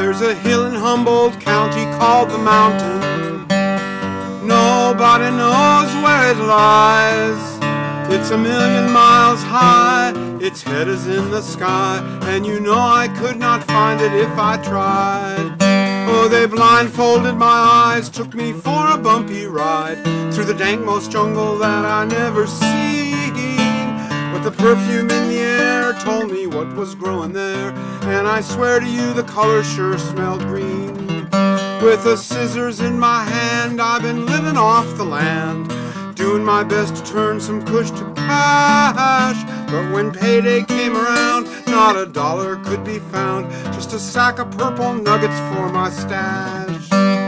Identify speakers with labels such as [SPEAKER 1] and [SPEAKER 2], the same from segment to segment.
[SPEAKER 1] There's a hill in Humboldt County called the Mountain. Nobody knows where it lies. It's 1,000,000 miles high, its head is in the sky, and you know I could not find it if I tried. Oh, they blindfolded my eyes, took me for a bumpy ride through the dankmost jungle that I never seen. But the perfume in the air told me what was growing there, and I swear to you the color sure smelled green. With the scissors in my hand, I've been living off the land, doing my best to turn some kush to cash. But when payday came around, not a dollar could be found, just a sack of purple nuggets for my stash.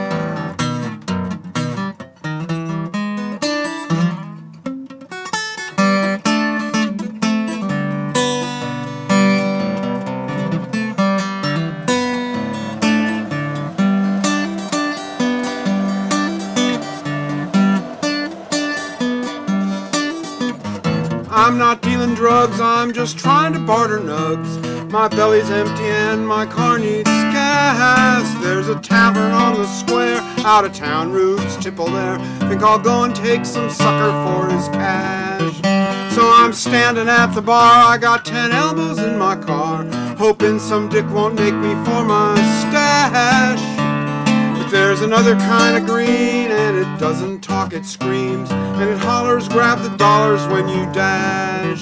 [SPEAKER 1] I'm not dealing drugs, I'm just trying to barter nugs. My belly's empty and my car needs gas. There's a tavern on the square, out of town Rube's tipple there. Think I'll go and take some sucker for his cash. So I'm standing at the bar, I got 10 elbows in my car, hoping some dick won't make me for my stash. But there's another kind of green, and it doesn't talk, it screams, and it hollers, grab the dollars when you dash.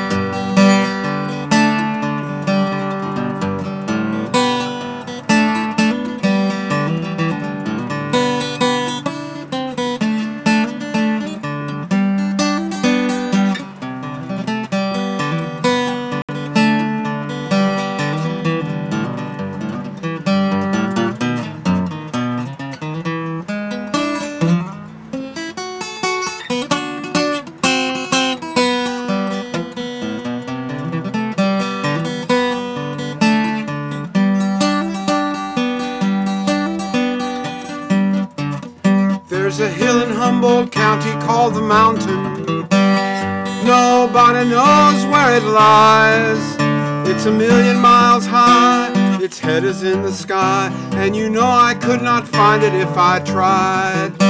[SPEAKER 1] There's a hill in Humboldt County called the Mountain. Nobody knows where it lies. It's 1,000,000 miles high, its head is in the sky, and you know I could not find it if I tried.